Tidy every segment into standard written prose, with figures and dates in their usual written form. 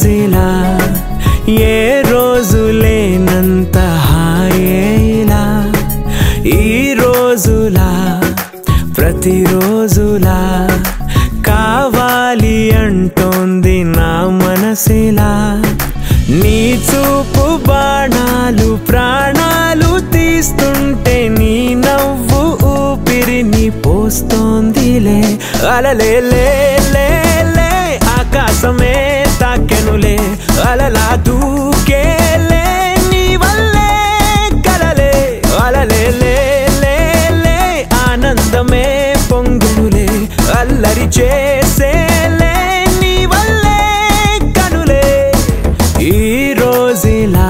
రోజులా ఏ రోజు లేనంత హాయేలా ఈ రోజులా ప్రతిరోజులా కావాలి అంటోంది నా మనసిలా నీ చూపు బాణాలు ప్రాణాలు తీస్తుంటే నీ నవ్వు ఊపిరిని పోస్తోందిలే అలలే లే లే లే ఆకాశమే తాకెనులే అలలా దూకేలే నీ వల్లే కలలే అలలే లే లే లే ఆనందమే పొంగునులే అల్లరి చేసేలే నీ వల్లే కనులే ఈ రోజులా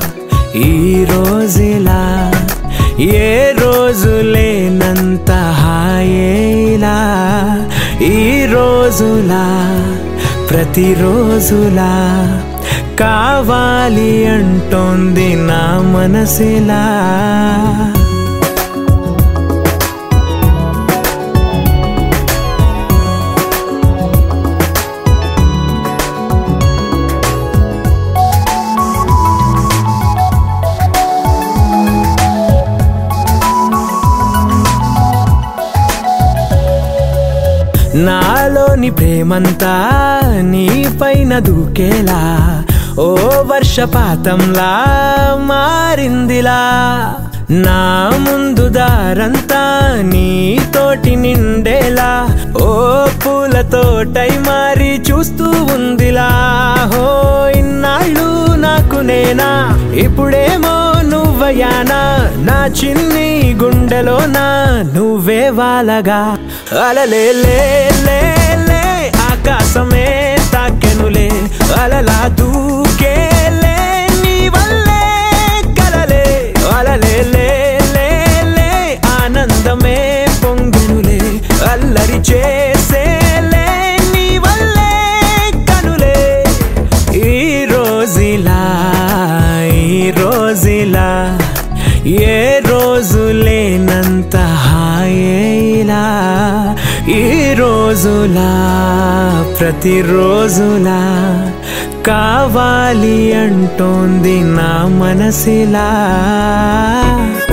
ఏ రోజు లేనంత హాయేలా ఈ రోజులా ప్రతిరోజులా కావాలి అంటోంది నా మనసిలా నాలోని ప్రేమంతా నీ పైన దూకేలా ఓ వర్షపాతంలా మారిందిలా నా ముందు దారంతా నీతోటి నిండేలా ఓ పూలతోటై మారి చూస్తూ ఉందిలా హో ఇన్నాళ్ళు నాకు నేనా ఇప్పుడేమో నువ్వయానా నా చిన్ని గుండెలోనా నువ్వే వాలగా అలలే లే లే లే ఆకాశమే తాకెనులే అలలా దూకేలే నీ వల్లే కలలే అలలే లే లే లే ఆనందమే పొంగునులే అల్లరి చేసేలే నీ వల్లే కనులే ఈ రోజులా ఏ రోజు లేనంత హాయేలా ఈ రోజులా ప్రతిరోజులా కావాలి అంటోంది నా మనసిలా